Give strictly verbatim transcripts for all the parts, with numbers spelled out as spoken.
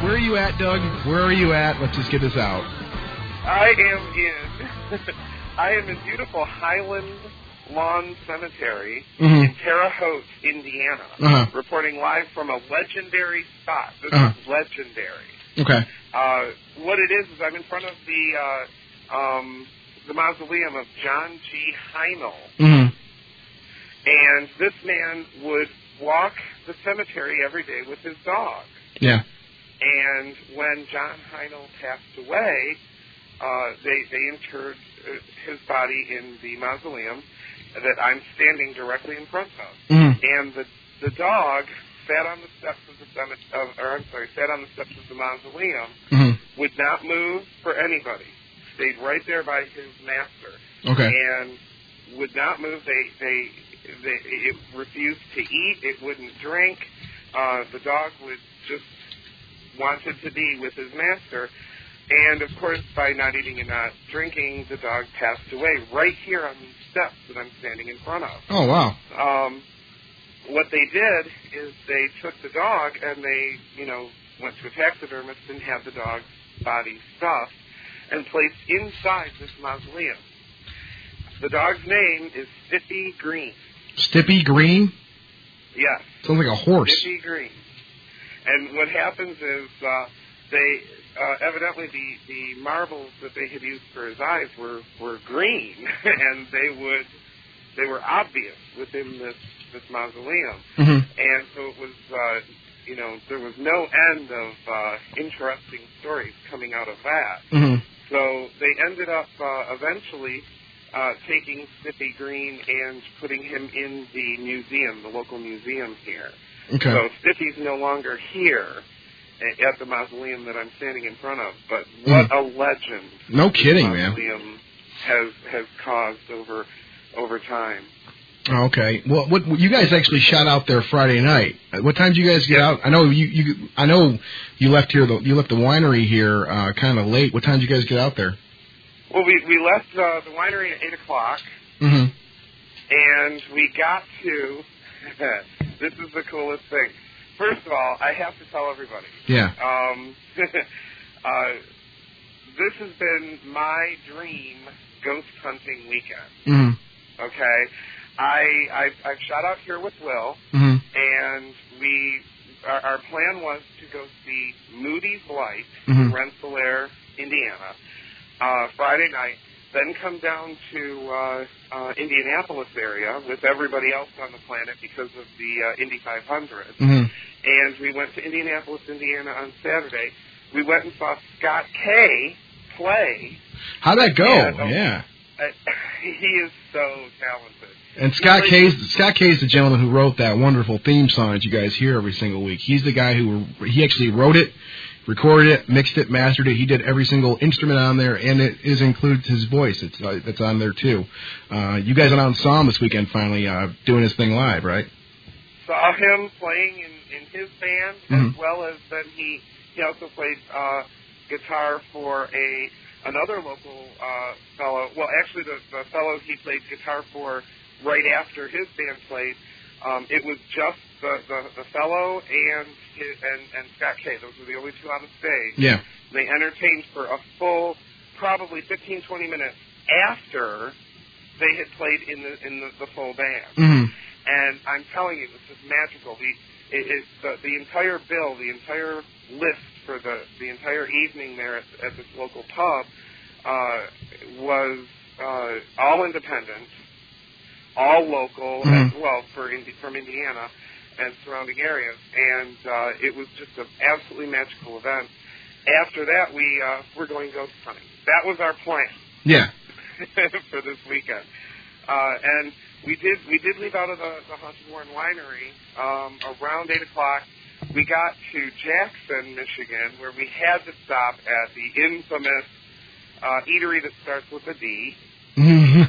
Where are you at, Doug? Where are you at? Let's just get this out. I am in, I am in beautiful Highland Lawn Cemetery mm-hmm. in Terre Haute, Indiana, uh-huh. reporting live from a legendary spot. This uh-huh. is legendary. Okay. Uh, what it is is I'm in front of the uh, um, the mausoleum of John G. Heinel, mm-hmm. and this man would walk the cemetery every day with his dog. Yeah. And when John Heinel passed away, uh, they they interred uh, his body in the mausoleum that I'm standing directly in front of. Mm-hmm. And the the dog sat on the steps of the cemetery, of, or I'm sorry, sat on the steps of the mausoleum, mm-hmm. would not move for anybody, stayed right there by his master, okay. and would not move. They they they it refused to eat. It wouldn't drink. Uh, the dog would just wanted to be with his master. And, of course, by not eating and not drinking, the dog passed away right here on these steps that I'm standing in front of. Oh, wow. Um, what they did is they took the dog and they, you know, went to a taxidermist and had the dog's body stuffed and placed inside this mausoleum. The dog's name is Stippy Green. Stippy Green? Yes. Sounds like a horse. Stippy Green. And what happens is uh, they... Uh, evidently, the, the marbles that they had used for his eyes were, were green, and they would they were obvious within this this mausoleum, mm-hmm. and so it was uh, you know there was no end of uh, interesting stories coming out of that. Mm-hmm. So they ended up uh, eventually uh, taking Stippy Green and putting him in the museum, the local museum here. Okay. So Stippy's no longer here at the mausoleum that I'm standing in front of, but what mm. a legend! No kidding, the man. Mausoleum has has caused over over time. Okay, well, what you guys actually shot out there Friday night? What time did you guys get yeah. out? I know you, you I know you left here. The, you left the winery here uh, kind of late. What time did you guys get out there? Well, we we left uh, the winery at eight o'clock, mm-hmm. and we got to. This is the coolest thing. First of all, I have to tell everybody. Yeah. Um, uh, this has been my dream ghost hunting weekend. Mm-hmm. Okay, I I've, I've shot out here with Will, mm-hmm. and we our, our plan was to go see Moody's Light mm-hmm. in Rensselaer, Indiana, uh, Friday night. Then come down to uh, uh, Indianapolis area with everybody else on the planet because of the uh, Indy five hundred. Mm-hmm. And we went to Indianapolis, Indiana on Saturday. We went and saw Scott Kay play. How'd that go? And, um, yeah. Uh, he is so talented. And Scott Kay's Scott Kay's the gentleman who wrote that wonderful theme song that you guys hear every single week. He's the guy who he actually wrote it, recorded it, mixed it, mastered it. He did every single instrument on there, and it is includes his voice. It's uh, that's on there too. Uh, you guys went out and saw him this weekend, finally uh, doing his thing live, right? Saw him playing in, in his band, mm-hmm. as well as then he he also played uh, guitar for a another local uh, fellow. Well, actually, the, the fellow he played guitar for right after his band played. Um, it was just the, the, the fellow and, his, and and Scott Kay. Those were the only two on the stage. Yeah. They entertained for a full, probably fifteen, twenty minutes after they had played in the in the, the full band. Mm-hmm. And I'm telling you, it was just magical. The, it, it, the, the entire bill, the entire list for the, the entire evening there at, at this local pub uh, was uh, all independent, all local, mm-hmm. as well for Indi- from Indiana and surrounding areas. And uh, it was just an absolutely magical event. After that, we uh, were going ghost hunting. That was our plan. Yeah. for this weekend. Uh, and we did we did leave out of the, the Haunted Warren Winery um, around eight o'clock. We got to Jackson, Michigan, where we had to stop at the infamous uh, eatery that starts with a D. and,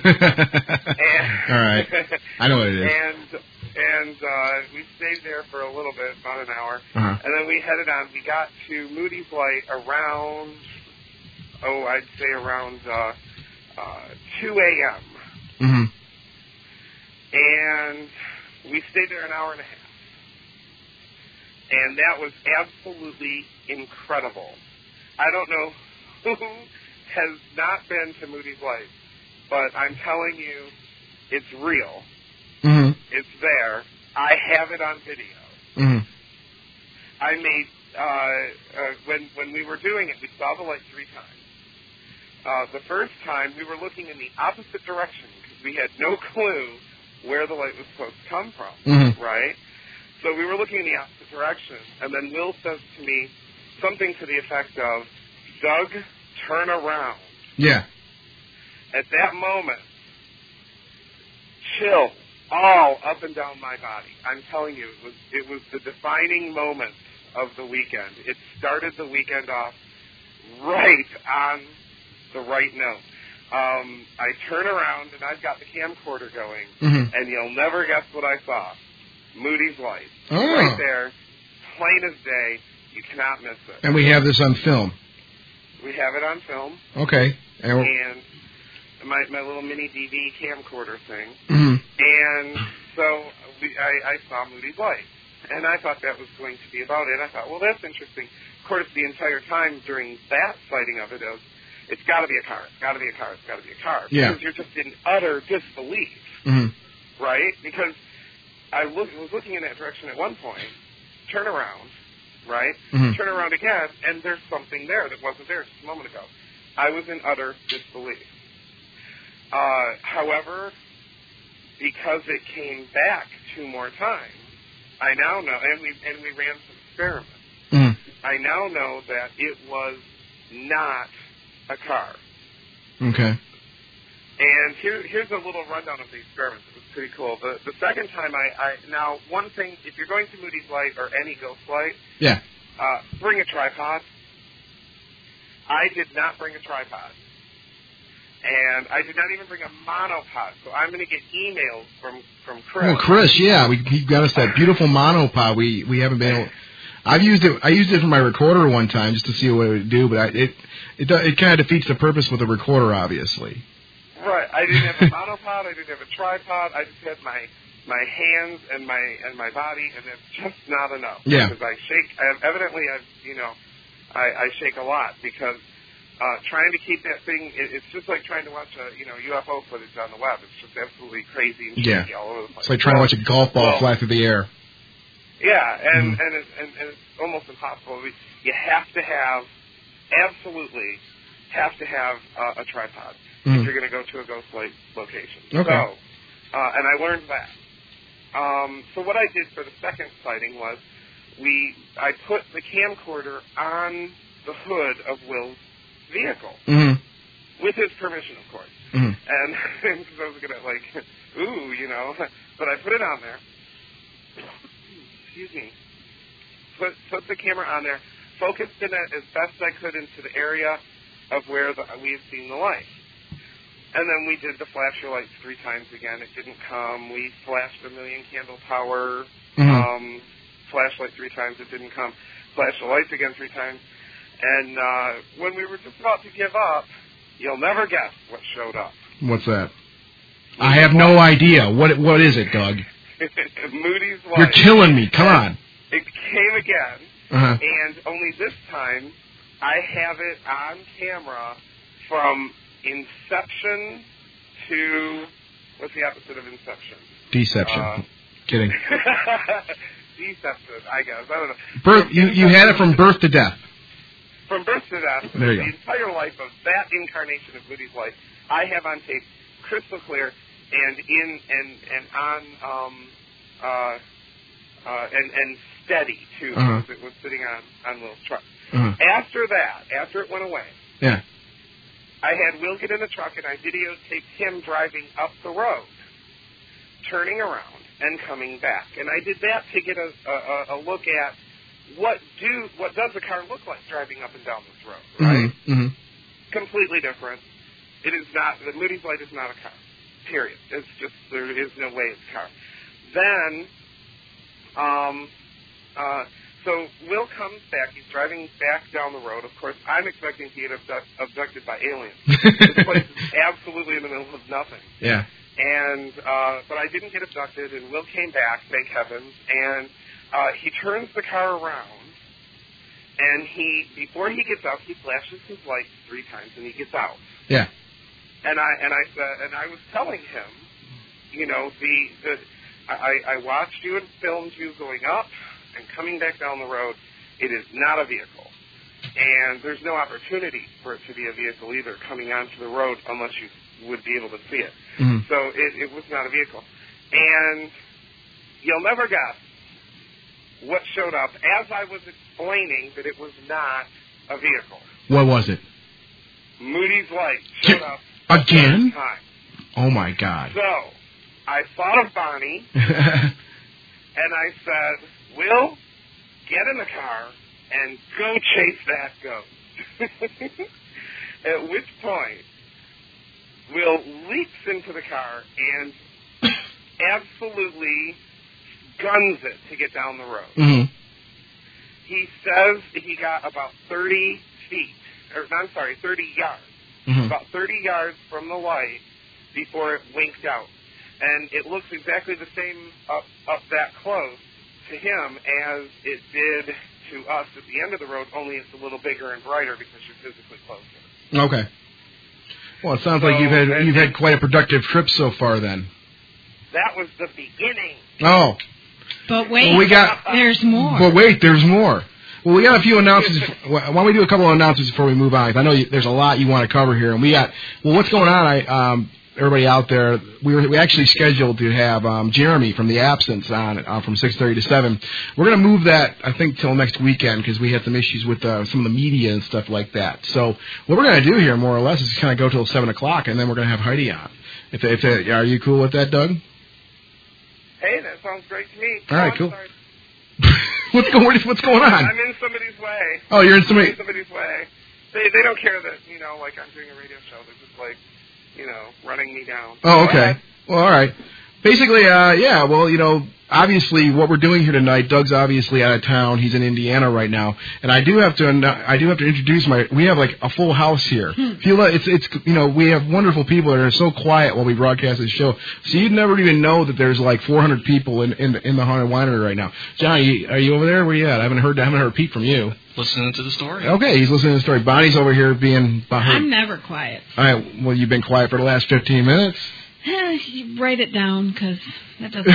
All right, I know what it is. And and uh, we stayed there for a little bit, about an hour, uh-huh. and then we headed on. We got to Moody's Light around, oh, I'd say around uh, uh, two a.m. Mm-hmm. And we stayed there an hour and a half. and that was absolutely incredible. I don't know who has not been to Moody's Light, but I'm telling you, it's real. Mm-hmm. It's there. I have it on video. Mm-hmm. I made, uh, uh, when when we were doing it, we saw the light three times. Uh, the first time, we were looking in the opposite direction because we had no clue where the light was supposed to come from, mm-hmm. right? So we were looking in the opposite direction, and then Will says to me something to the effect of, Doug, turn around. Yeah. At that moment, chill all up and down my body. I'm telling you, it was it was the defining moment of the weekend. It started the weekend off right on the right note. Um, I turn around, and I've got the camcorder going, mm-hmm. and you'll never guess what I saw. Moody's Light. Oh. Right there, plain as day. You cannot miss it. And we have this on film. We have it on film. Okay. And, and my my little mini D V camcorder thing. mm-hmm. And so we, I, I saw Moody's Light. And I thought that was going to be about it. I thought, well, that's interesting. Of course, the entire time during that sighting of it, it was, it's got to be a car. It's got to be a car. It's got to be a car. Yeah. Because you're just in utter disbelief, mm-hmm. right? Because I look, was looking in that direction at one point, turn around, right? Mm-hmm. Turn around again, and there's something there that wasn't there just a moment ago. I was in utter disbelief. Uh, however, because it came back two more times, I now know, and we and we ran some experiments. Mm-hmm. I now know that it was not a car. Okay. And here, here's a little rundown of the experiments. It was pretty cool. The the second time I, I now one thing, if you're going to Moody's Light or any ghost light, yeah, uh, bring a tripod. I did not bring a tripod. And I did not even bring a monopod, so I'm going to get emails from, from Chris. Well, Chris, yeah, we, he got us that beautiful monopod. We we haven't been able. I've used it. I used it for my recorder one time just to see what it would do, but I, it it it kind of defeats the purpose with a recorder, obviously. Right. I didn't have a monopod. I didn't have a tripod. I just had my my hands and my and my body, and it's just not enough. Yeah. Because I shake. I, evidently, I you know, I, I shake a lot because. Uh, trying to keep that thing, it, it's just like trying to watch a, you know, U F O footage on the web. It's just absolutely crazy and shaky yeah. all over the place. It's like trying to watch a golf ball well, fly through the air. Yeah, and, mm-hmm. and, it's, and, and it's almost impossible. You have to have, absolutely, have to have uh, a tripod mm-hmm. if you're going to go to a ghost light location. Okay. So, uh, and I learned that. Um, so what I did for the second sighting was, we, I put the camcorder on the hood of Will's vehicle, mm-hmm. with his permission, of course. Mm-hmm. And because I was going to, like, ooh, you know, but I put it on there. Excuse me. Put, put the camera on there, focused in it as best I could into the area of where the, we had seen the light. And then we did the flasher lights three times again. It didn't come. We flashed a million candle power mm-hmm. um, flashlight three times. It didn't come. Flashed the lights again three times. And uh, when we were just about to give up, you'll never guess what showed up. What's that? I have no idea. What What is it, Doug? Moody's Light. You're killing me. Come on. It came again, uh-huh. and only this time I have it on camera from inception to, what's the opposite of inception? Deception. Uh, Kidding. Deception, I guess. I don't know. Birth. You, you had it from birth to death. From birth to death, there you the go. entire life of that incarnation of Moody's Light, I have on tape, crystal clear, and in and and on um uh uh and and steady too, uh-huh. because it was sitting on on Will's truck. Uh-huh. After that, after it went away, yeah, I had Will get in the truck and I videotaped him driving up the road, turning around and coming back, and I did that to get a a, a look at. What do what does a car look like driving up and down this road, right? Mm-hmm. Mm-hmm. Completely different. It is not, the Moody's Light is not a car, period. It's just, there is no way it's a car. Then, um, uh, so Will comes back, he's driving back down the road. Of course, I'm expecting to get abduct, abducted by aliens. This place is absolutely in the middle of nothing. Yeah. And, uh, but I didn't get abducted, and Will came back, thank heavens, and uh, he turns the car around, and he before he gets out, he flashes his lights three times, and he gets out. Yeah. And I and I said, and I was telling him, you know, the the I, I watched you and filmed you going up and coming back down the road. It is not a vehicle, and there's no opportunity for it to be a vehicle either coming onto the road unless you would be able to see it. Mm-hmm. So it, it was not a vehicle, and you'll never guess what showed up as I was explaining that it was not a vehicle. What was it? Moody's light showed up again. Time. Oh my God! So I thought of Bonnie, and I said, "Will, get in the car and go chase that ghost." At which point, Will leaps into the car and absolutely guns it to get down the road. Mm-hmm. He says he got about thirty feet, or I'm sorry, thirty yards. Mm-hmm. About thirty yards from the light before it winked out. And it looks exactly the same up, up that close to him as it did to us at the end of the road, only it's a little bigger and brighter because you're physically closer. Okay. Well, it sounds so, like you've had you've had quite a productive trip so far then. That was the beginning. Oh. But wait, well, we got, there's more. But wait, there's more. Well, we got a few announcements. Why don't we do a couple of announcements before we move on? 'Cause I know you, there's a lot you want to cover here, and we got. Well, what's going on? I um, everybody out there, we were we actually scheduled to have um, Jeremy from the Absence on uh, from six thirty to seven. We're going to move that, I think, till next weekend because we had some issues with uh, some of the media and stuff like that. So what we're going to do here, more or less, is kind of go till seven o'clock, and then we're going to have Heidi on. If, if uh, are you cool with that, Doug? Hey, that sounds great to me. All right, oh, cool. what's going What's going on? I'm in somebody's way. Oh, you're in somebody... I'm in somebody's way. They they don't care that, you know, like I'm doing a radio show. They're just like, you know, running me down. Oh, okay. Well, all right. Basically, uh, yeah, well, you know, obviously what we're doing here tonight, Doug's obviously out of town. He's in Indiana right now. And I do have to I do have to introduce my, we have like a full house here. Hmm. Feel it's, it's, you know, we have wonderful people that are so quiet while we broadcast this show. So you'd never even know that there's like four hundred people in, in, in the Haunted Winery right now. Johnny, are you over there? Where you at? I haven't heard, I haven't heard a peep from you. Listening to the story. Okay, he's listening to the story. Bonnie's over here being behind. I'm never quiet. All right, well, you've been quiet for the last fifteen minutes. You write it down because that doesn't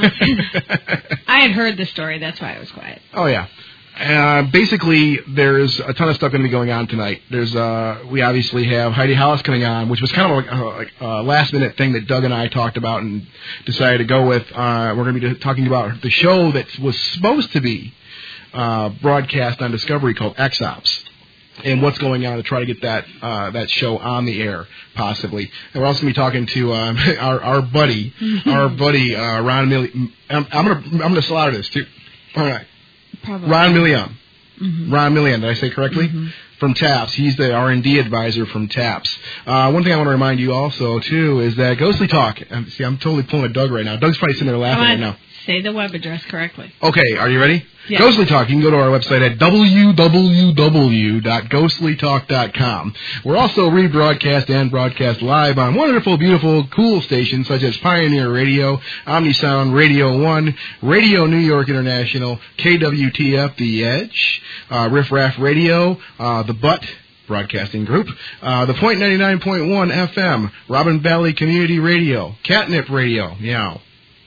happen. I had heard the story. That's why I was quiet. Oh, yeah. Uh, basically, there's a ton of stuff going to be going on tonight. There's, uh, we obviously have Heidi Hollis coming on, which was kind of a, like a last-minute thing that Doug and I talked about and decided to go with. Uh, we're going to be talking about the show that was supposed to be uh, broadcast on Discovery called X-Ops. And what's going on to try to get that uh, that show on the air, possibly. And we're also going to be talking to um, our our buddy, our buddy uh, Ron Millian. I'm, I'm gonna I'm gonna slaughter this too. All right, Probably. Ron Millian. Mm-hmm. Ron Millian, did I say correctly? Mm-hmm. From TAPS. He's the R and D advisor from TAPS. Uh, one thing I want to remind you also, too, is that Ghostly Talk, and see, I'm totally pulling a Doug right now. Doug's probably sitting there laughing right now. Say the web address correctly. Okay, are you ready? Yeah. Ghostly Talk, you can go to our website at w w w dot ghostly talk dot com. We're also rebroadcast and broadcast live on wonderful, beautiful, cool stations such as Pioneer Radio, OmniSound, Radio one, Radio New York International, K W T F, The Edge, uh, Riff Raff Radio, uh, The Butt Broadcasting Group, uh, The Point ninety-nine point one F M, Robin Valley Community Radio, Catnip Radio, meow.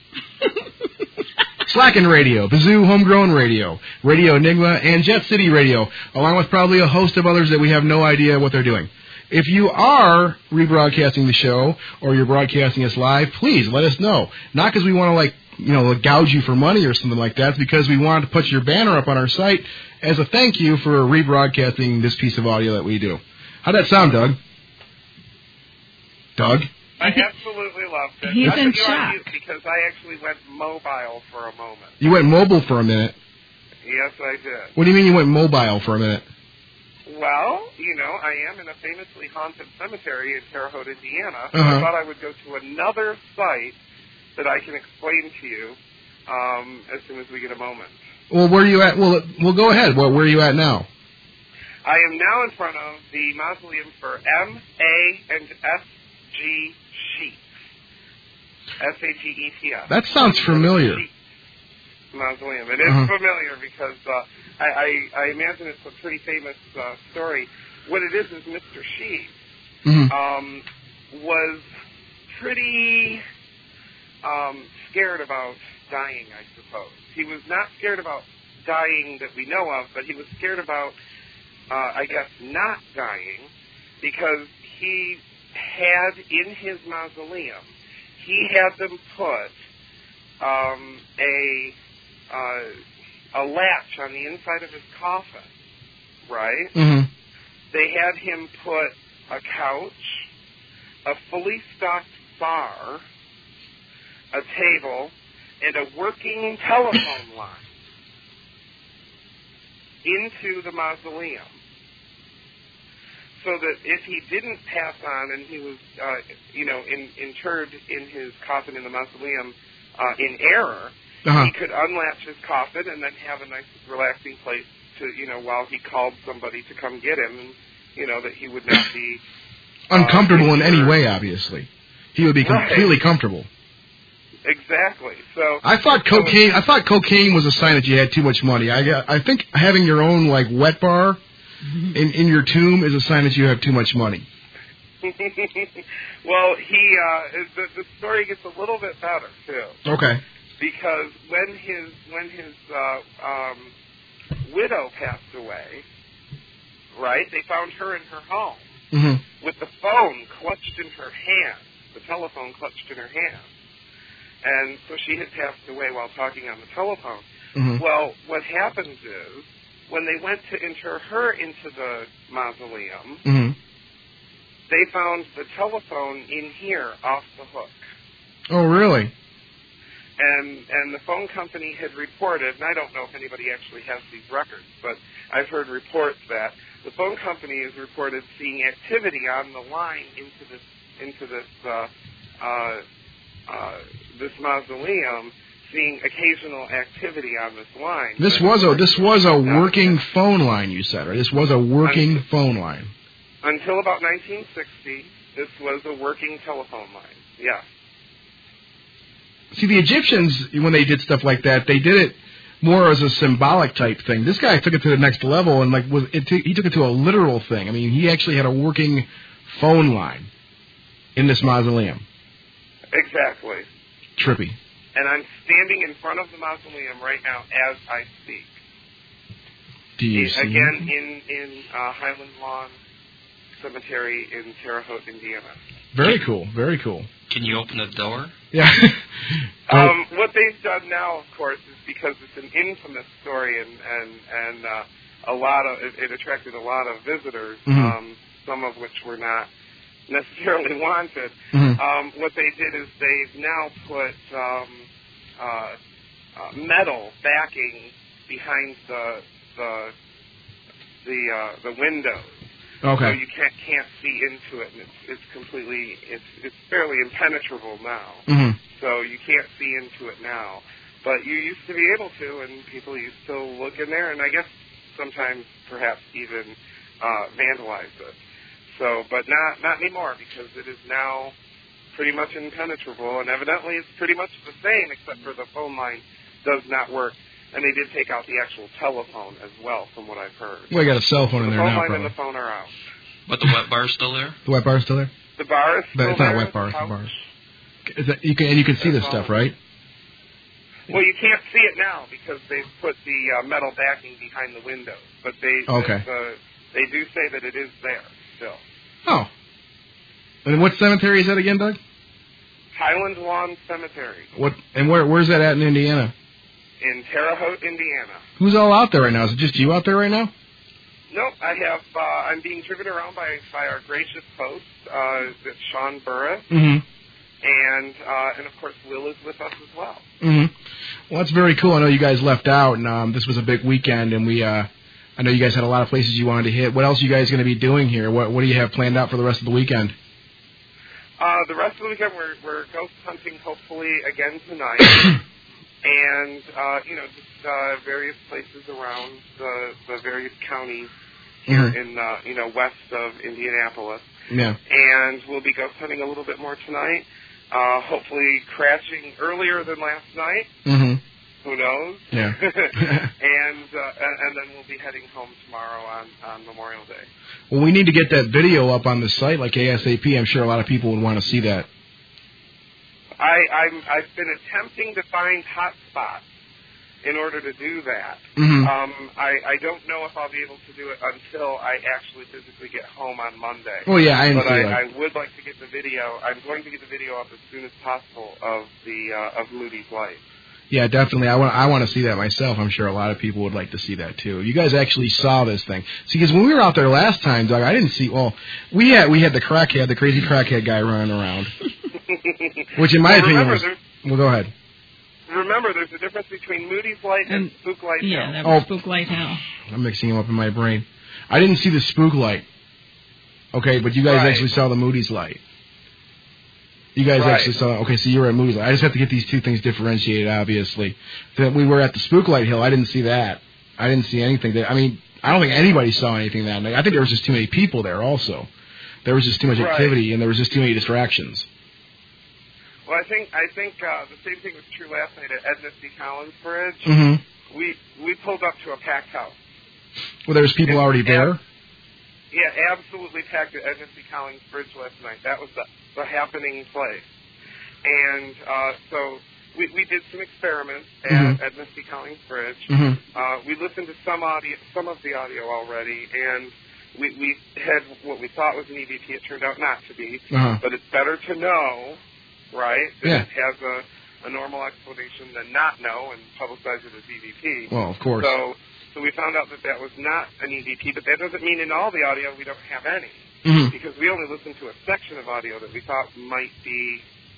Slackin' Radio, Bazoo Homegrown Radio, Radio Enigma, and Jet City Radio, along with probably a host of others that we have no idea what they're doing. If you are rebroadcasting the show or you're broadcasting us live, please let us know. Not because we want to, like, you know, gouge you for money or something like that. It's because we want to put your banner up on our site as a thank you for rebroadcasting this piece of audio that we do. How'd that sound, Doug? Doug? I absolutely loved it. He's I in put you on shock. mute because I actually went mobile for a moment. You went mobile for a minute. Yes, I did. What do you mean you went mobile for a minute? Well, you know, I am in a famously haunted cemetery in Terre Haute, Indiana. So Uh-huh. I thought I would go to another site that I can explain to you um, as soon as we get a moment. Well, where are you at? Well, well, go ahead. Well, where are you at now? I am now in front of the mausoleum for M, A, and S G Sheets. S A G E T S. That sounds familiar. Mausoleum. It is uh-huh. familiar because uh, I, I, I imagine it's a pretty famous uh, story. What it is is Mister Sheep mm-hmm. um, was pretty um, scared about dying, I suppose. He was not scared about dying that we know of, but he was scared about, uh, I guess, not dying because he had in his mausoleum, he had them put um, a uh, a latch on the inside of his coffin, right? Mm-hmm. They had him put a couch, a fully stocked bar, a table, and a working telephone line into the mausoleum, so that if he didn't pass on and he was, uh, you know, in, interred in his coffin in the mausoleum uh, in error, uh-huh. he could unlatch his coffin and then have a nice, relaxing place to, you know, while he called somebody to come get him, and you know that he would not be uh, uncomfortable in any way. Obviously, he would be completely right. comfortable. Exactly. So I thought cocaine. I thought cocaine was a sign that you had too much money. I I think having your own like wet bar in in your tomb is a sign that you have too much money. Well, he uh, the the story gets a little bit better too. Okay. Because when his when his uh, um, widow passed away, right? They found her in her home mm-hmm. with the phone clutched in her hand, the telephone clutched in her hand. And so she had passed away while talking on the telephone. Mm-hmm. Well, what happens is, when they went to inter her into the mausoleum, mm-hmm. they found the telephone in here off the hook. Oh, really? And and the phone company had reported, and I don't know if anybody actually has these records, but I've heard reports that the phone company has reported seeing activity on the line into this into this uh, uh, uh, this mausoleum, seeing occasional activity on this line. This was a this was a working phone line, you said, right? This was a working until, phone line. Until about nineteen sixty, this was a working telephone line. Yeah. See, the Egyptians, when they did stuff like that, they did it more as a symbolic type thing. This guy took it to the next level and like was it t- he took it to a literal thing. I mean, he actually had a working phone line in this mausoleum. Exactly. Trippy. And I'm standing in front of the mausoleum right now as I speak. Do you it, see Again, in, in uh, Highland Lawn Cemetery in Terre Haute, Indiana. Very cool. Very cool. Can you open the door? Yeah. um, what they've done now, of course, is because it's an infamous story and and and uh, a lot of it, it attracted a lot of visitors, mm-hmm. um, some of which were not necessarily wanted. Mm-hmm. Um, what they did is they've now put um, uh, uh, metal backing behind the the the uh, the windows. Okay. So you can't can't see into it, and it's it's completely it's it's fairly impenetrable now. Mm-hmm. So you can't see into it now, but you used to be able to, and people used to look in there, and I guess sometimes perhaps even uh, vandalize it. So, but not not anymore because it is now pretty much impenetrable, and evidently it's pretty much the same, except for the phone line does not work. And they did take out the actual telephone as well, from what I've heard. Well, you got a cell phone so in the there phone now, line probably. and the phone are out. But the wet bar's still there? The wet bar's still there? The bar is still But it's not there. a wet bar, it's a Couch. bar. Is that, you can, and you can see this stuff, right? Well, you can't see it now because they've put the uh, metal backing behind the windows. But they Okay. the, they do say that it is there still. Oh. And what cemetery is that again, Doug? Highland Lawn Cemetery. What? And where where's that at in Indiana? In Terre Haute, Indiana. Who's all out there right now? Is it just you out there right now? Nope, I have. Uh, I'm being driven around by by our gracious host, uh, that's Sean Burris, Mm-hmm. and uh, and of course Will is with us as well. Mm-hmm. Well, that's very cool. I know you guys left out, and um, this was a big weekend, and we. Uh, I know you guys had a lot of places you wanted to hit. What else are you guys going to be doing here? What What do you have planned out for the rest of the weekend? Uh, the rest of the weekend we're we're ghost hunting, hopefully again tonight. And, uh, you know, just uh, various places around the, the various counties here mm-hmm. in, uh, you know, west of Indianapolis. Yeah. And we'll be ghost hunting a little bit more tonight, uh, hopefully crashing earlier than last night. Mm-hmm. Who who knows? Yeah. and, uh, and and then we'll be heading home tomorrow on, on Memorial Day. Well, we need to get that video up on the site like ASAP. I'm sure a lot of people would want to see that. I, I'm, I've been attempting to find hotspots in order to do that. Mm-hmm. Um, I, I don't know if I'll be able to do it until I actually physically get home on Monday. Well, yeah, I But I, understand. I would like to get the video. I'm going to get the video up as soon as possible of the uh, of Moody's Light. Yeah, definitely. I want I want to see that myself. I'm sure a lot of people would like to see that too. You guys actually saw this thing. See, because when we were out there last time, Doug, I didn't see. Well, we had we had the crackhead, the crazy crackhead guy running around, which in my well, opinion remember, was. there's- Well, go ahead. Remember, there's a difference between Moody's Light and, And- Spook Light. Yeah, Hill. that was Oh. Spook Light Hell. I'm mixing them up in my brain. I didn't see the spook light. Okay, but you guys Right. actually saw the Moody's light. You guys Right. actually saw. Okay, so you were at Moody's light. I just have to get these two things differentiated. Obviously, that we were at the Spook Light Hill. I didn't see that. I didn't see anything. That, I mean, I don't think anybody saw anything that night. I think there was just too many people there. Also, there was just too much Right. activity, and there was just too many distractions. Well, I think I think uh, the same thing was true last night at Edna C. Collins Bridge. Mm-hmm. We we pulled up to a packed house. Well, there was people already there. Yeah, absolutely packed at Edna C. Collins Bridge last night. That was the, the happening place. And uh, so we, we did some experiments at Mhm. Edna C. Collins Bridge. Mm-hmm. Uh, we listened to some audio, some of the audio already, and we, we had what we thought was an E V P. It turned out not to be. Uh-huh. But it's better to know, right, that Yeah. it has a, a normal explanation than not know and publicize it as E V P. Well, of course. So, so we found out that that was not an E V P, but that doesn't mean in all the audio we don't have any, Mm-hmm. because we only listened to a section of audio that we thought might be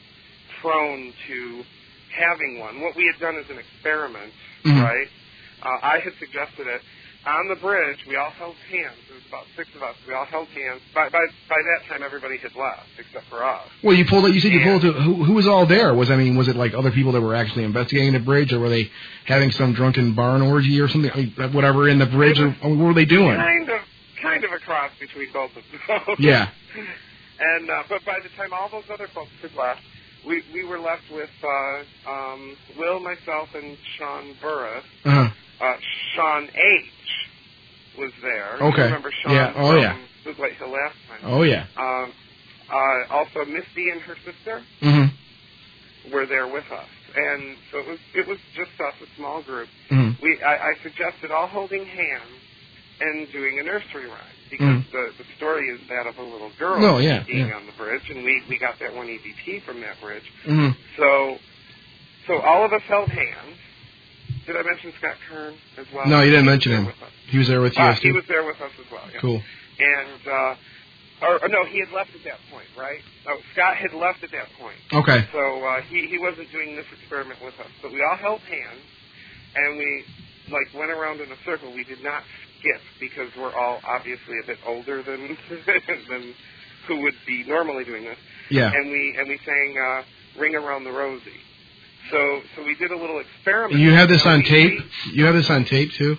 prone to having one. What we had done as an experiment, Mhm. right, uh, I had suggested it. On the bridge, we all held hands. There was about six of us. We all held hands. By, by, by that time, everybody had left, except for us. Well, you pulled it. You said you Yeah. pulled it. Who, who was all there? Was I mean, was it like other people that were actually investigating the bridge, or were they having some drunken barn orgy or something? I mean, whatever in the bridge, or I mean, what were they doing? Kind of, kind of a cross between both of those. Yeah. And uh, but by the time all those other folks had left, we we were left with uh, um, Will, myself, and Sean Burris. Uh-huh. Uh, Sean H. was there. Okay. You remember Sean Yeah. Oh, from yeah. Spook Light Hill last time. Oh yeah. Um, uh, also, Misty and her sister Mm-hmm. were there with us, and so it was it was just us, a small group. Mm-hmm. We I, I suggested all holding hands and doing a nursery rhyme, because Mm. the the story is that of a little girl No, yeah, being yeah. on the bridge, and we we got that one E V P from that bridge. Mm-hmm. So so all of us held hands. Did I mention Scott Kern as well? No, you didn't He was mention there him. with us. He was there with you. Uh, guys, he too? was there with us as well. Yeah. Cool. And uh, or, or no, he had left at that point, right? Oh, Scott had left at that point. Okay. So uh, he he wasn't doing this experiment with us, but we all held hands, and we like went around in a circle. We did not skip, because we're all obviously a bit older than than who would be normally doing this. Yeah. And we and we sang uh, "Ring Around the Rosie." So so we did a little experiment. And you have this Now, on we- tape. You have this on tape too.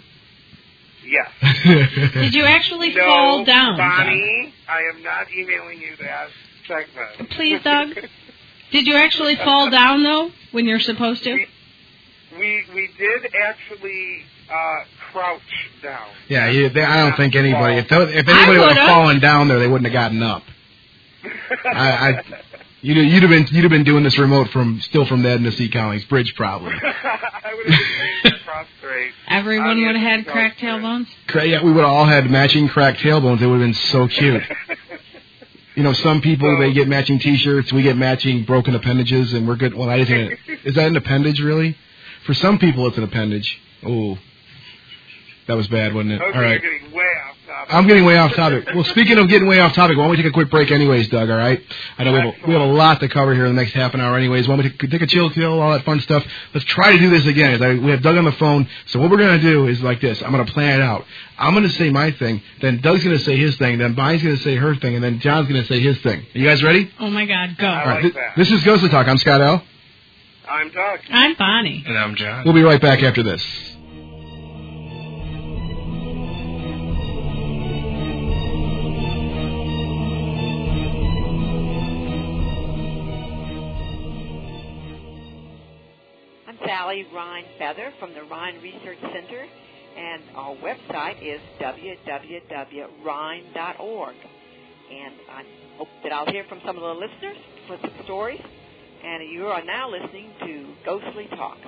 Yes. Did you actually No, fall down, Bonnie, I am not emailing you that segment. Doug? Please, Doug. Did you actually fall down though when you're supposed to? We we, we did actually uh, crouch down. Yeah. You, they, I don't think anybody. If, tho- if I anybody would have would've. fallen down there, they wouldn't have gotten up. I, I you'd, you'd have been you'd have been doing this remote from still from the Edna C. Collins Bridge, probably. I would have been laying prostrate. Everyone on the would have had Edna cracked Collins tailbones. Cra- Yeah, we would have all had matching cracked tailbones. It would have been so cute. You know, some people, So- they get matching T-shirts. We get matching broken appendages, and we're good. Well, I didn't. Is that an appendage, really? For some people, it's an appendage. Oh, that was bad, wasn't it? Okay, All right. you're getting way off topic. I'm getting way off topic. Well, speaking of getting way off topic, why don't we take a quick break anyways, Doug, all right? I know we have, a, we have a lot to cover here in the next half an hour anyways. Why don't we take, take a chill pill, all that fun stuff. Let's try to do this again. I, we have Doug on the phone, so what we're going to do is like this. I'm going to plan it out. I'm going to say my thing, then Doug's going to say his thing, then Bonnie's going to say her thing, and then John's going to say his thing. Are you guys ready? Oh my God, go! I All right. like Th- that. This is Ghostly Talk. I'm Scott L. I'm Doug. I'm Bonnie. And I'm John. We'll be right back after this. I'm Sally. Sally Rhine Feather from the Rhine Research Center, and our website is w w w dot rhine dot org. And I hope that I'll hear from some of the listeners with some stories. And you are now listening to Ghostly Talk.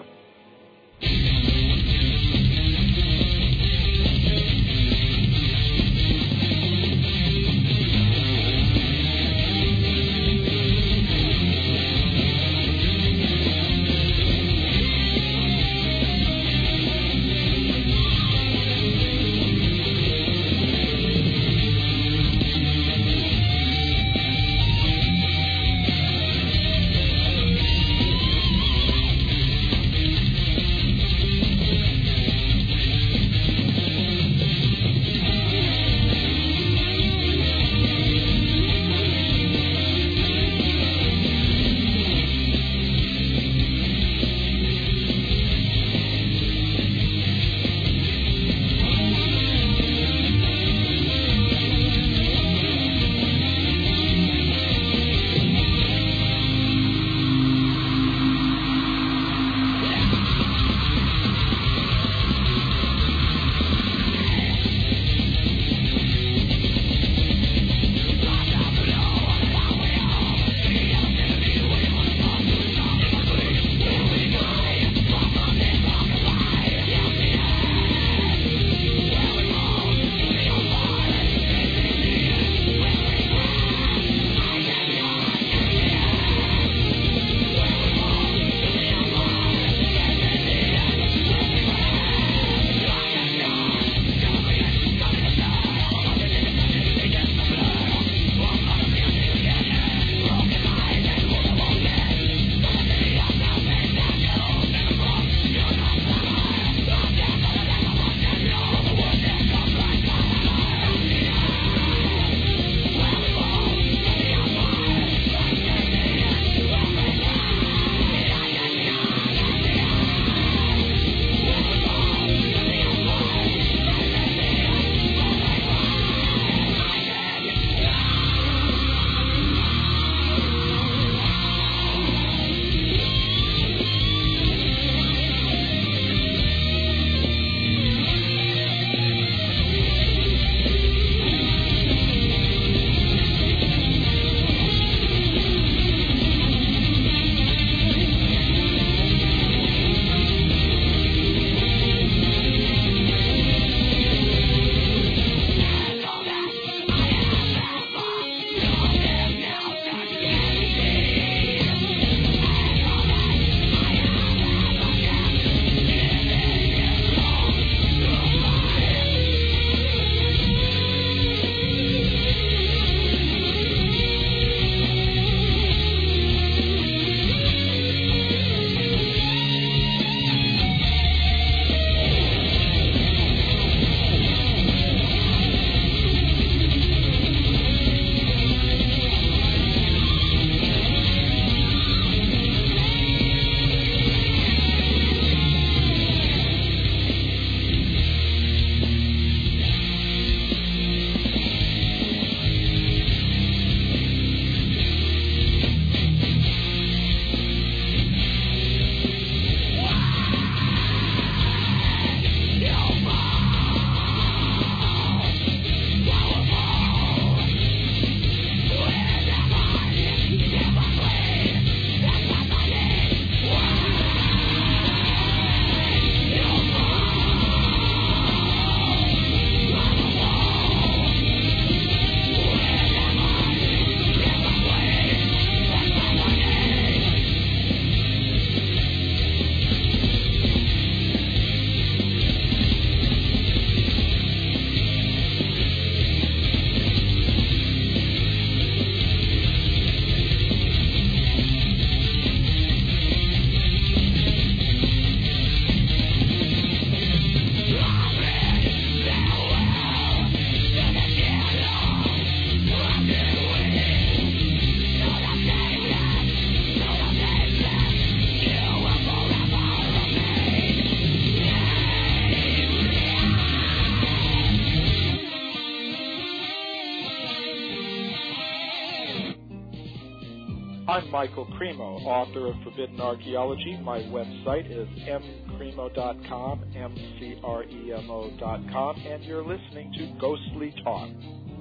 I'm Michael Cremo, author of Forbidden Archaeology. My website is m cremo dot com, M C R E M O dot com, and you're listening to Ghostly Talk.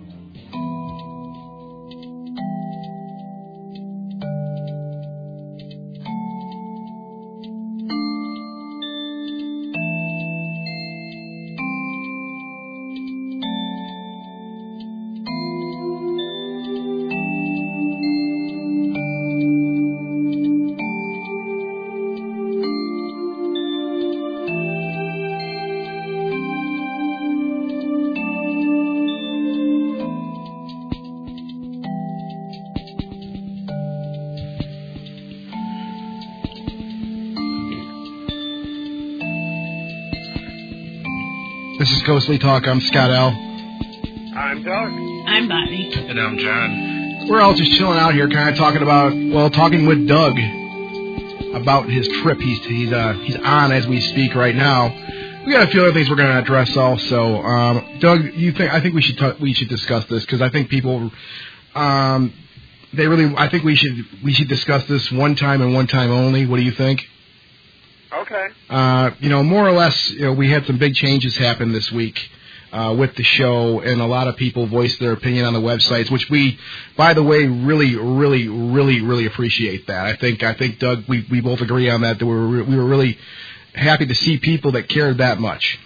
This is Ghostly Talk. I'm Scott L. I'm Doug. I'm Bonnie. And I'm John. We're all just chilling out here, kind of talking about, well, talking with Doug about his trip. He's he's uh, he's on as we speak right now. We got a few other things we're going to address also. Um, Doug, you think I think we should t- we should discuss this because I think people, um, they really I think we should we should discuss this one time and one time only. What do you think? Okay. Uh, you know, more or less, you know, we had some big changes happen this week uh, with the show, and a lot of people voiced their opinion on the websites, which we, by the way, really, really, really, really appreciate that. I think, I think, Doug, we, we both agree on that. That we were we were really happy to see people that cared that much.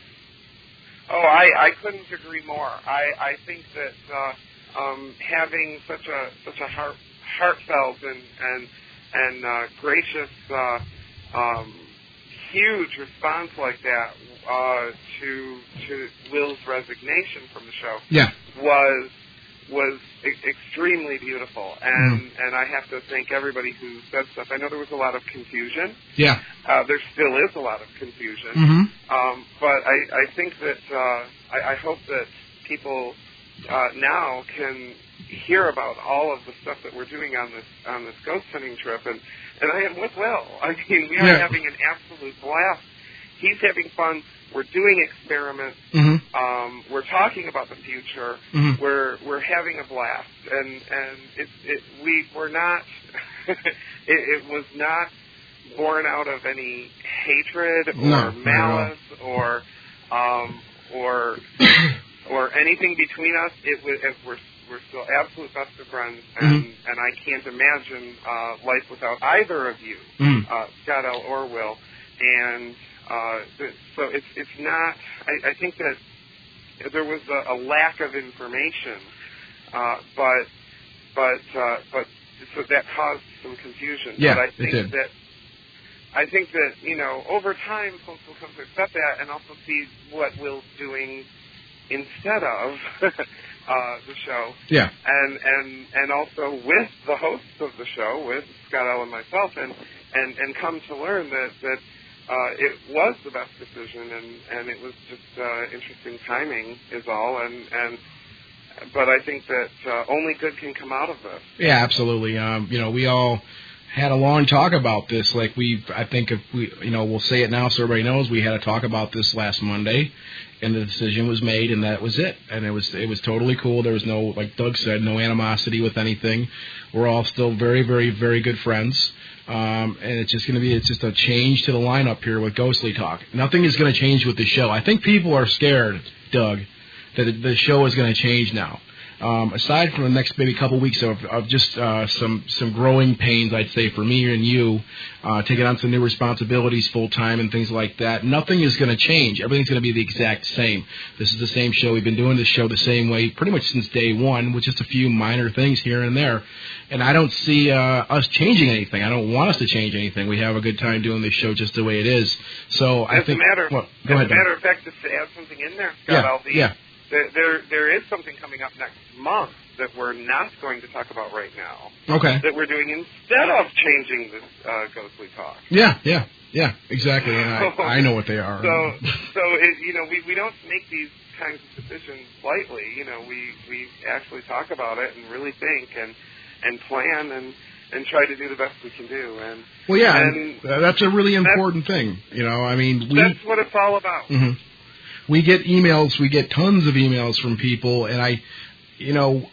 Oh, I, I couldn't agree more. I, I think that uh, um, having such a such a heart, heartfelt and and and uh, gracious. Uh, Um, huge response like that uh, to to Will's resignation from the show yeah. was was e- extremely beautiful, and mm-hmm. and I have to thank everybody who said stuff. I know there was a lot of confusion. Yeah, uh, there still is a lot of confusion. mm-hmm. Um, but I, I think that uh, I, I hope that people uh, now can hear about all of the stuff that we're doing on this on this ghost hunting trip, and. And I am with Will. I mean, we are yeah. having an absolute blast. He's having fun. We're doing experiments. Mm-hmm. Um, we're talking about the future. Mm-hmm. We're we're having a blast, and and it, it we were not. it, it was not born out of any hatred or no, malice no. or um, or or anything between us. It was it, we're. We're still absolute best of friends, and, mm-hmm. and I can't imagine uh, life without either of you, mm-hmm. uh, Scott L. or Will. And uh, th- so it's it's not. I, I think that there was a, a lack of information, uh, but but uh, but so that caused some confusion. Yeah, but I think it did. that I think that you know over time folks will come to accept that and also see what Will's doing instead of. Uh, the show, yeah, and and and also with the hosts of the show, with Scott L. and myself, and and and come to learn that that uh, it was the best decision, and and it was just uh, interesting timing is all, and and but I think that uh, only good can come out of this. Yeah, absolutely. Um, you know, we all had a long talk about this. Like we, I think if we, you know, we'll say it now so everybody knows. We had a talk about this last Monday, and the decision was made, and that was it. And it was it was totally cool. There was no, like Doug said, no animosity with anything. We're all still very, very, very good friends. Um, and it's just going to be it's just a change to the lineup here with Ghostly Talk. Nothing is going to change with the show. I think people are scared, Doug, that the show is going to change now. Um, aside from the next maybe couple weeks of, of just uh, some some growing pains, I'd say, for me and you, uh, taking on some new responsibilities full time and things like that, nothing is going to change. Everything's going to be the exact same. This is the same show. We've been doing this show the same way pretty much since day one, with just a few minor things here and there. And I don't see uh, us changing anything. I don't want us to change anything. We have a good time doing this show just the way it is. So as I think. A matter, well, go as ahead, a matter of fact, just to add something in there, Scott, yeah, I'll be, yeah. There, there, there is something coming up next month that we're not going to talk about right now. Okay. That we're doing instead of changing this uh, Ghostly Talk. Yeah, yeah, yeah, exactly. And I, I know what they are. So, so it, you know, we, we don't make these kinds of decisions lightly. You know, we, we actually talk about it and really think and and plan and, and try to do the best we can do. And well, yeah, and and that's a really important thing. You know, I mean, we, that's what it's all about. Mm-hmm. We get emails, we get tons of emails from people, and I, you know,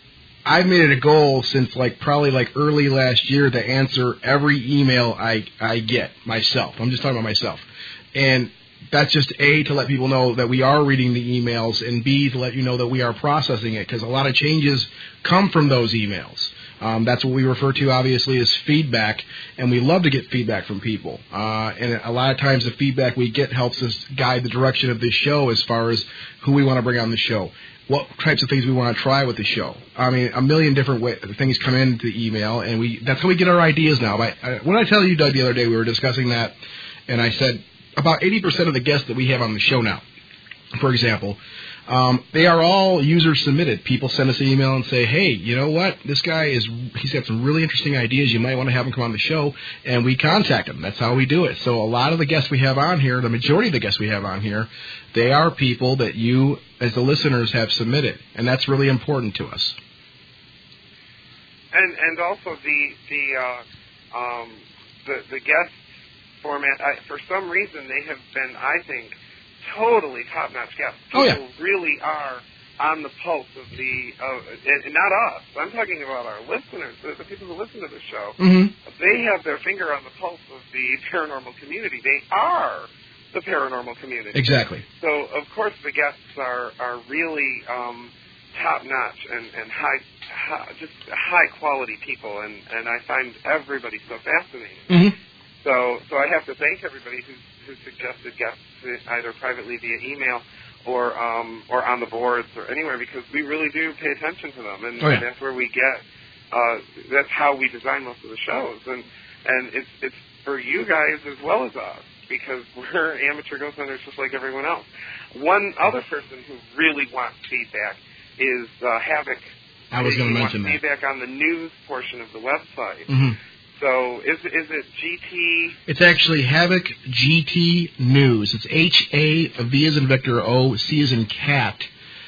I've made it a goal since like probably like early last year to answer every email I I get myself. I'm just talking about myself, and that's just A, to let people know that we are reading the emails, and B, to let you know that we are processing it, because a lot of changes come from those emails. Um, that's what we refer to, obviously, as feedback, and we love to get feedback from people. Uh, and a lot of times the feedback we get helps us guide the direction of this show as far as who we want to bring on the show, what types of things we want to try with the show. I mean, a million different way, things come into the email, and we that's how we get our ideas now. But I, when I tell you, Doug, the other day, we were discussing that, and I said about eighty percent of the guests that we have on the show now, for example, Um, they are all user-submitted. People send us an email and say, hey, you know what? This guy, is he's got some really interesting ideas. You might want to have him come on the show. And we contact him. That's how we do it. So a lot of the guests we have on here, the majority of the guests we have on here, they are people that you, as the listeners, have submitted. And that's really important to us. And and also the the uh, um, the, the guest format, I, for some reason, they have been, I think, totally top-notch guests. People oh, yeah. really are on the pulse of the, uh, and, and not us. I'm talking about our listeners, the, the people who listen to the show. Mm-hmm. They have their finger on the pulse of the paranormal community. They are the paranormal community. Exactly. So, of course, the guests are, are really um, top-notch and, and high, high, just high-quality people, and, and I find everybody so fascinating. Mm-hmm. So, so I have to thank everybody who's, who suggested guests either privately via email or um, or on the boards or anywhere, because we really do pay attention to them, and, oh, yeah. and that's where we get. Uh, that's how we design most of the shows, and and it's it's for you guys as well as us, because we're amateur ghost hunters just like everyone else. One other person who really wants feedback is uh, Havoc. I was going to mention that. Feedback on the news portion of the website. Mm-hmm. So is is it G T? It's actually Havoc G T News. It's H A V as in Victor, O C as in Cat,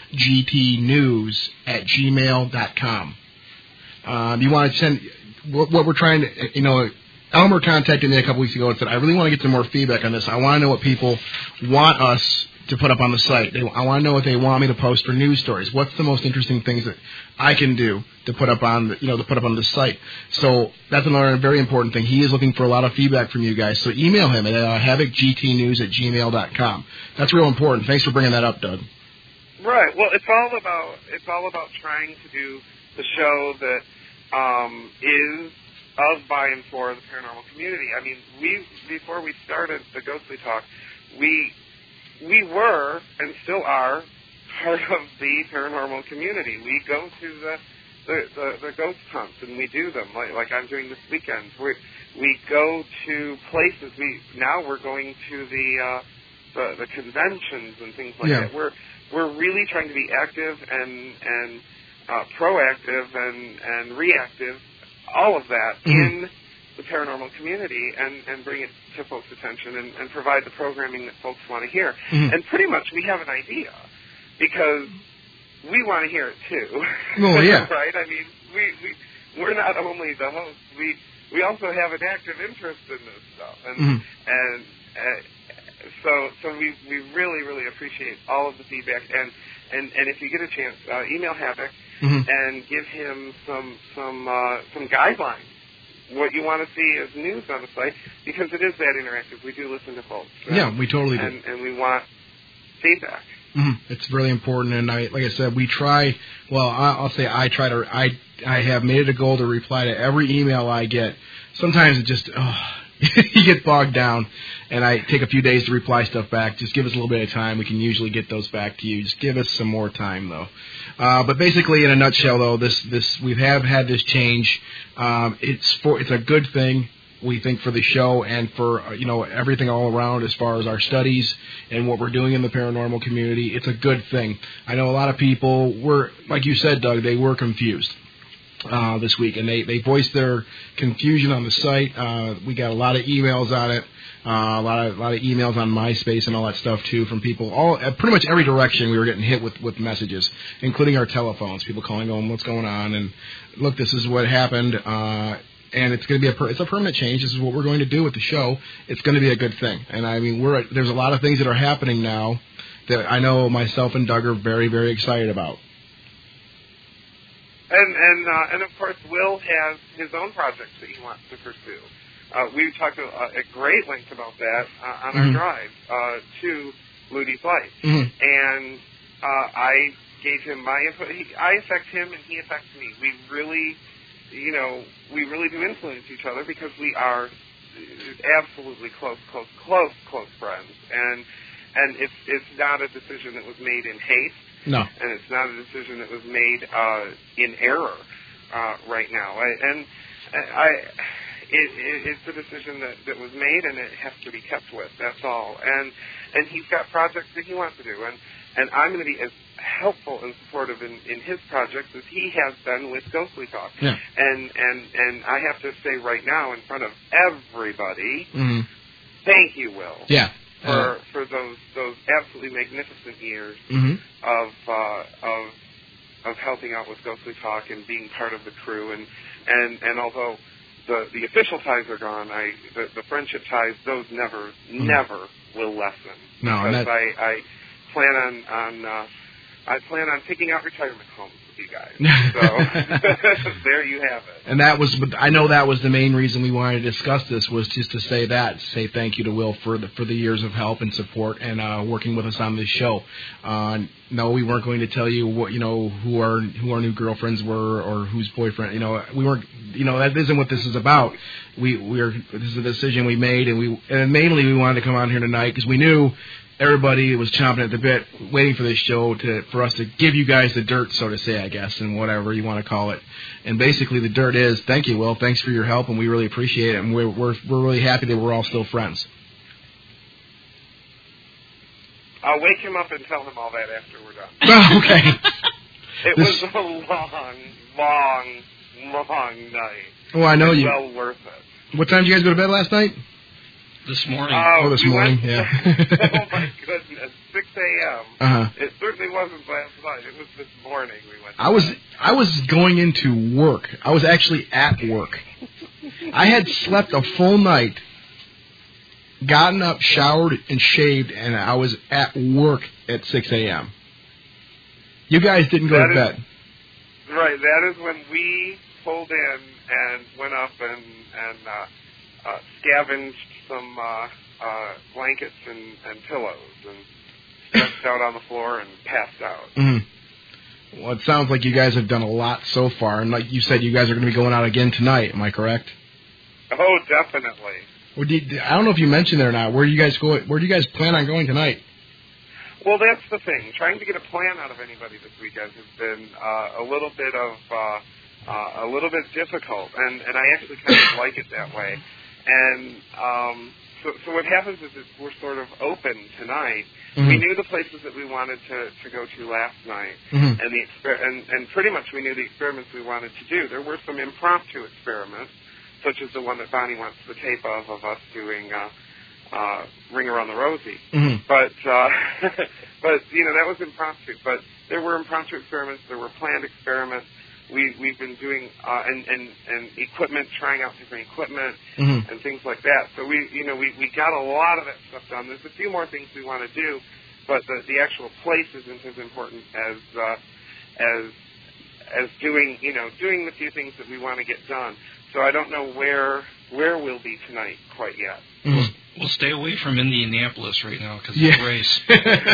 G T News at gmail dot com. Um, you want to send what, what we're trying to, you know. Elmer contacted me a couple weeks ago and said, I really want to get some more feedback on this. I want to know what people want us to put up on the site. They, I want to know what they want me to post for news stories. What's the most interesting things that I can do to put up on, the, you know, to put up on the site? So that's another very important thing. He is looking for a lot of feedback from you guys. So email him at uh, havoc g t news at gmail dot com. That's real important. Thanks for bringing that up, Doug. Right. Well, it's all about it's all about trying to do the show that um, is of, by, and for the paranormal community. I mean, we before we started the Ghostly Talk, we we were and still are part of the paranormal community. We go to the the, the, the ghost hunts and we do them, like like I'm doing this weekend. We we go to places. We now we're going to the uh, the, the conventions and things like yeah. that. We're we're really trying to be active and and uh, proactive and and reactive. All of that mm-hmm. in the paranormal community, and, and bring it to folks' attention and, and provide the programming that folks want to hear. Mm-hmm. And pretty much we have an idea, because we want to hear it too. Oh, yeah. Right? I mean, we, we, we're not only the hosts, we we also have an active interest in this stuff. And mm-hmm. and uh, so so we, we really, really appreciate all of the feedback. And, and, and if you get a chance, uh, email Havoc. Mm-hmm. And give him some some uh, some guidelines, what you want to see as news on the site, because it is that interactive. We do listen to folks. And, yeah, we totally do. And, and we want feedback. Mm-hmm. It's really important, and I, like I said, we try. Well, I'll say I try to. I I have made it a goal to reply to every email I get. Sometimes it just oh, you get bogged down, and I take a few days to reply stuff back. Just give us a little bit of time. We can usually get those back to you. Just give us some more time, though. Uh, but basically, in a nutshell, though, this this we have had this change. Um, it's for it's a good thing, we think, for the show and for uh, you know everything all around as far as our studies and what we're doing in the paranormal community. It's a good thing. I know a lot of people were, like you said, Doug, they were confused uh, this week, and they, they voiced their confusion on the site. Uh, we got a lot of emails on it. Uh, a lot of a lot of emails on MySpace and all that stuff too from people. All uh, pretty much every direction we were getting hit with, with messages, including our telephones. People calling, going, "What's going on?" And look, this is what happened, uh, and it's going to be a per- it's a permanent change. This is what we're going to do with the show. It's going to be a good thing. And I mean, we're there's a lot of things that are happening now that I know myself and Doug are very very excited about. and and uh, and of course, Will has his own projects that he wants to pursue. Uh, we talked a, a great length about that uh, on mm-hmm. our drive uh, to Moody's Light, mm-hmm. and uh, I gave him my input. He, I affect him, and he affects me. We really, you know, we really do influence each other because we are absolutely close, close, close, close friends, and and it's it's not a decision that was made in haste. No. And it's not a decision that was made uh, in error uh, right now. I, and I, it, it, it's a decision that, that was made, and it has to be kept with. That's all. And and he's got projects that he wants to do, and and I'm going to be as helpful and supportive in, in his projects as he has been with Ghostly Talk. Yeah. And and and I have to say right now in front of everybody, mm-hmm. thank you, Will. Yeah. For, uh, for those those absolutely magnificent years mm-hmm. of uh, of of helping out with Ghostly Talk and being part of the crew, and and, and although the the official ties are gone, I the, the friendship ties, those never mm-hmm. never will lessen. No, because and I, I plan on on uh, I plan on picking out retirement homes with you guys. So there you have it. And that was, I know that was the main reason we wanted to discuss this, was just to say that, to say thank you to Will for the for the years of help and support and uh, working with us on this show. Uh, no, we weren't going to tell you what you know who our who our new girlfriends were or whose boyfriend. You know, we weren't. You know, that isn't what this is about. We we are. This is a decision we made, and we and mainly we wanted to come on here tonight because we knew everybody was chomping at the bit, waiting for this show to for us to give you guys the dirt, so to say, I guess, and whatever you want to call it. And basically, the dirt is, thank you, Will. Thanks for your help, and we really appreciate it. And we're we're we're really happy that we're all still friends. I'll wake him up and tell him all that after we're done. Oh, okay. It this... was a long, long, long night. Oh, I know it's you. Well worth it. What time did you guys go to bed last night? This morning. Uh, oh, this we morning, went, yeah. Oh, my goodness. six a.m. Uh-huh. It certainly wasn't last night. It was this morning we went to I was bed. I was going into work. I was actually at work. I had slept a full night, gotten up, showered, and shaved, and I was at work at six a.m. You guys didn't go that to is, bed. Right. That is when we pulled in and went up and, and uh, uh, scavenged some uh, uh, blankets and, and pillows and stretched out on the floor and passed out. Mm-hmm. Well, it sounds like you guys have done a lot so far, and like you said, you guys are going to be going out again tonight. Am I correct? Oh, definitely. Well, did, I don't know if you mentioned it or not. Where do you guys go? Where do you guys plan on going tonight? Well, that's the thing. Trying to get a plan out of anybody this weekend has been uh, a little bit of uh, uh, a little bit difficult, and, and I actually kind of like it that way. And um, so, so what happens is that we're sort of open tonight. Mm-hmm. We knew the places that we wanted to, to go to last night, mm-hmm. and the exper- and, and pretty much we knew the experiments we wanted to do. There were some impromptu experiments, such as the one that Bonnie wants the tape of, of us doing uh, uh, Ring Around the Rosie. Mm-hmm. But, uh, but you know, that was impromptu. But there were impromptu experiments. There were planned experiments. We, we've been doing, uh, and, and, and equipment, trying out different equipment mm-hmm. and things like that. So we, you know, we, we got a lot of that stuff done. There's a few more things we want to do, but the, the actual place isn't as important as, uh, as, as doing, you know, doing the few things that we want to get done. So I don't know where, where we'll be tonight quite yet. Mm-hmm. We'll stay away from Indianapolis right now because yeah. of the race.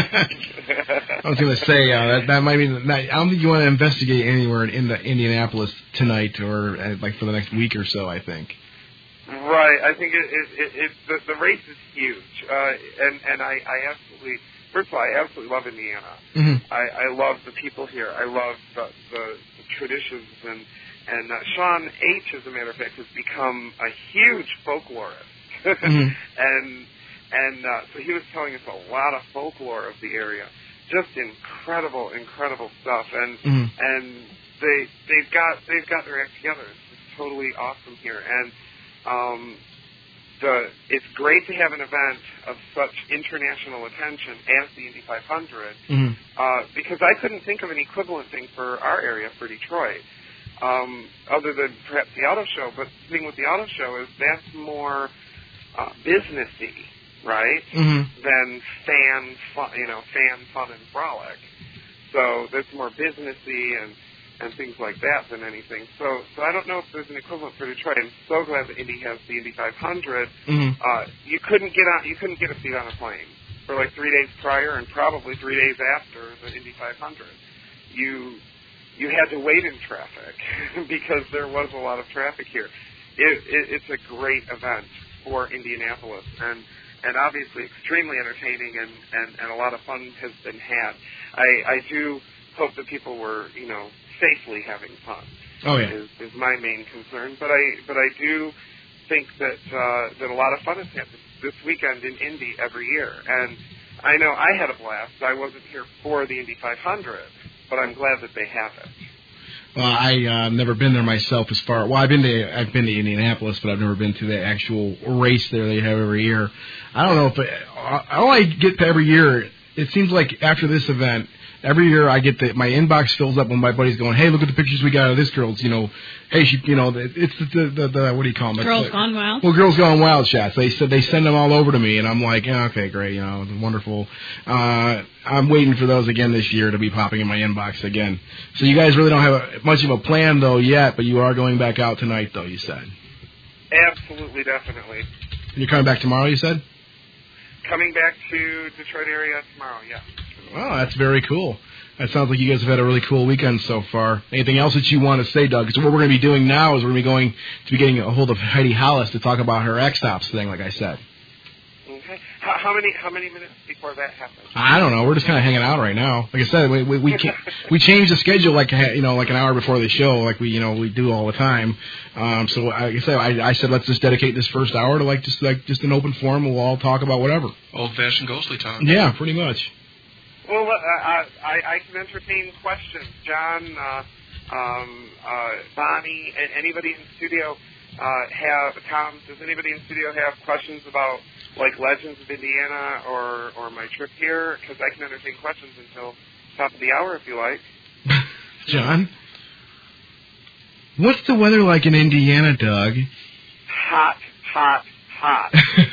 I was going to say, uh, that, that might be, that, I don't think you want to investigate anywhere in, in the Indianapolis tonight or uh, like for the next week or so, I think. Right. I think it, it, it, it the, the race is huge. Uh, and, and I, I absolutely, first of all, I absolutely love Indiana. Mm-hmm. I, I love the people here. I love the, the, the traditions and, and uh, Sean H., as a matter of fact, has become a huge folklorist. mm-hmm. And and uh, so he was telling us a lot of folklore of the area, just incredible, incredible stuff. And mm-hmm. and they they've got they've got their act together. It's totally awesome here. And um, the it's great to have an event of such international attention as the Indy five hundred, mm-hmm. uh, because I couldn't think of an equivalent thing for our area, for Detroit. Um, other than perhaps the auto show, but the thing with the auto show is that's more uh, businessy, right? Mm-hmm. Than fan, fun, you know, fan fun and frolic. So that's more businessy, and and things like that than anything. So, so I don't know if there's an equivalent for Detroit. I'm so glad that Indy has the Indy five hundred. Mm-hmm. Uh, you couldn't get on, you couldn't get a seat on a plane for like three days prior, and probably three days after the Indy five hundred. You you had to wait in traffic because there was a lot of traffic here. It, it, it's a great event for Indianapolis, and and obviously extremely entertaining, and, and, and a lot of fun has been had. I, I do hope that people were, you know, safely having fun. Oh yeah, is, is my main concern. But I but I do think that uh, that a lot of fun has happened this weekend in Indy every year, and I know I had a blast. I wasn't here for the Indy five hundred, but I'm glad that they have it. Well, I uh, never been there myself. As far well, I've been to I've been to Indianapolis, but I've never been to the actual race there they have every year. I don't know if it, all I get to every year. It seems like after this event, every year I get the my inbox fills up when my buddy's going, hey, look at the pictures we got of this girl's, you know, hey, she, you know, it's the the, the, the what do you call them? Girls the, Gone Wild. Well, Girls Gone Wild shots. They said they send them all over to me, and I'm like, yeah, okay, great, you know, wonderful. Uh, I'm waiting for those again this year to be popping in my inbox again. So you guys really don't have a, much of a plan though yet, but you are going back out tonight, though. You said. Absolutely, definitely. And you're coming back tomorrow. You said. Coming back to Detroit area tomorrow, yeah. Oh, that's very cool. That sounds like you guys have had a really cool weekend so far. Anything else that you want to say, Doug? Because what we're going to be doing now is we're going to be going to be getting a hold of Heidi Hollis to talk about her X-Stops thing, like I said. Okay. How, how many how many minutes before that happens? I don't know. We're just kind of hanging out right now. Like I said, we we we, we changed the schedule like you know like an hour before the show, like we you know we do all the time. Um, so like I said, I, I said let's just dedicate this first hour to like just like just an open forum. We'll all talk about whatever. Old-fashioned ghostly talk. Yeah, pretty much. Well, uh, I, I can entertain questions. John, uh, um, uh, Bonnie, and anybody in the studio uh, have, Tom, does anybody in the studio have questions about, like, Legends of Indiana or, or my trip here? Because I can entertain questions until top of the hour if you like. John? What's the weather like in Indiana, Doug? Hot, hot, hot.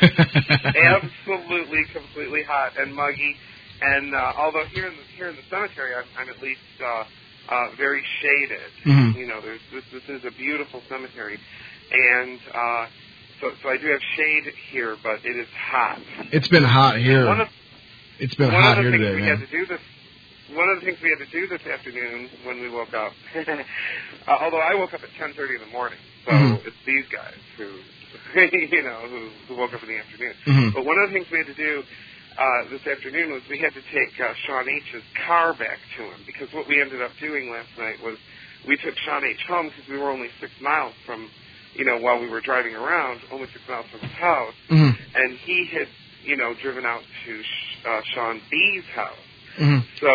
Absolutely, completely hot and muggy. And uh, although here in the here in the cemetery, I'm, I'm at least uh, uh, very shaded. Mm-hmm. You know, there's, this this is a beautiful cemetery, and uh, so so I do have shade here, but it is hot. It's been hot here. One of, it's been one hot of the here things today, we man. had to do this. One of the things we had to do this afternoon when we woke up, uh, although I woke up at ten thirty in the morning, so Mm-hmm. it's these guys who, you know, who, who woke up in the afternoon. Mm-hmm. But one of the things we had to do Uh, this afternoon was we had to take uh, Sean H's car back to him, because what we ended up doing last night was we took Sean H home because we were only six miles from, you know, while we were driving around, only six miles from his house, Mm-hmm. and he had, you know, driven out to uh, Sean B's house. Mm-hmm. So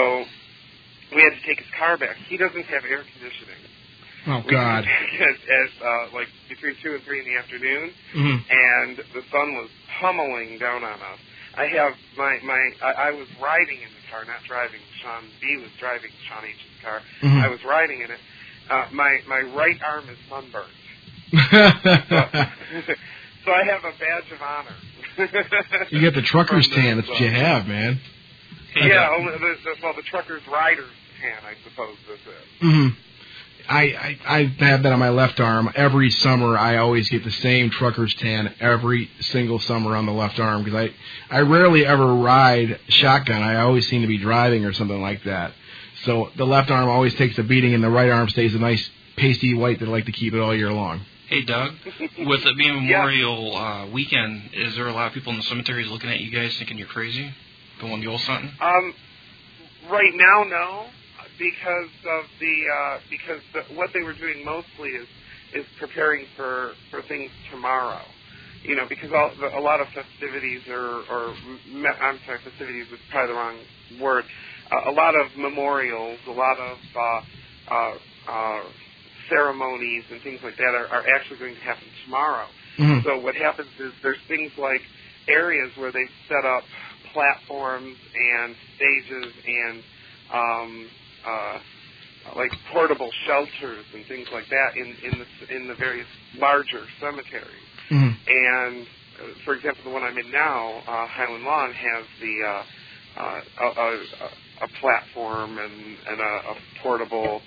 we had to take his car back. He doesn't have air conditioning. Oh, We God. At, at uh, like between two and three in the afternoon, Mm-hmm. and the sun was pummeling down on us. I have my, my I, I was riding in the car, not driving. Sean B was driving Sean H's car. Mm-hmm. I was riding in it. Uh, my, my right arm is sunburned. so, so I have a badge of honor. You get the trucker's From the tan. That's what you sun. have, man. Yeah, only the, the, well, the trucker's rider's tan, I suppose this is. Mm-hmm. I, I I have that on my left arm. Every summer, I always get the same trucker's tan every single summer on the left arm, because I, I rarely ever ride shotgun. I always seem to be driving or something like that. So the left arm always takes a beating, and the right arm stays a nice pasty white that I like to keep it all year long. Hey, Doug, with it being Yeah. Memorial uh, Weekend, is there a lot of people in the cemeteries looking at you guys thinking you're crazy? Going Yule something? Um, right now, no, because of the uh, because the, what they were doing mostly is is preparing for, for things tomorrow. You know, because all, the, a lot of festivities or or me, I'm sorry, festivities is probably the wrong word. Uh, a lot of memorials, a lot of uh, uh, uh, ceremonies and things like that are, are actually going to happen tomorrow. Mm-hmm. So what happens is there's things like areas where they set up platforms and stages and um, uh, like portable shelters and things like that in, in the in the various larger cemeteries. Mm-hmm. And uh, for example, the one I'm in now, uh, Highland Lawn, has the uh, uh, a, a, a platform and, and a, a portable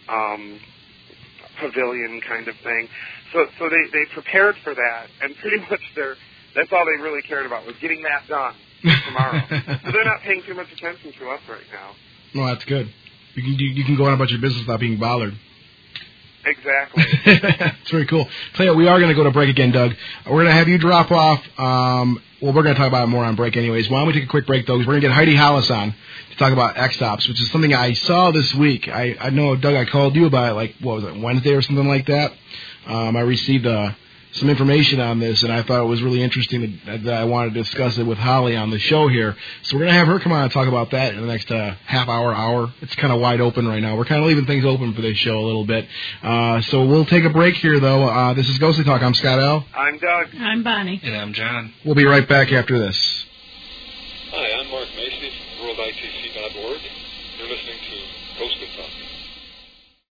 um, pavilion kind of thing. So so they, they prepared for that, and pretty much they're, that's all they really cared about was getting that done tomorrow. So they're not paying too much attention to us right now. No, that's good. You can you can go on about your business without being bothered. Exactly. It's very cool. Tell you what, we are going to go to break again, Doug. We're going to have you drop off. Um, well, we're going to talk about it more on break anyways. Why don't we take a quick break, though? Because we're going to get Heidi Hollis on to talk about X-Ops, which is something I saw this week. I, I know, Doug, I called you about it, like, what was it, Wednesday or something like that? Um, I received uh, some information on this, and I thought it was really interesting that, that I wanted to discuss it with Holly on the show here. So we're going to have her come on and talk about that in the next uh, half hour, hour. It's kind of wide open right now. We're kind of leaving things open for this show a little bit. Uh, so we'll take a break here, though. Uh, this is Ghostly Talk. I'm Scott L. I'm Doug. I'm Bonnie. And I'm John. We'll be right back after this. Hi, I'm Mark Macy from world I T C dot org. You're listening to Ghostly Talk.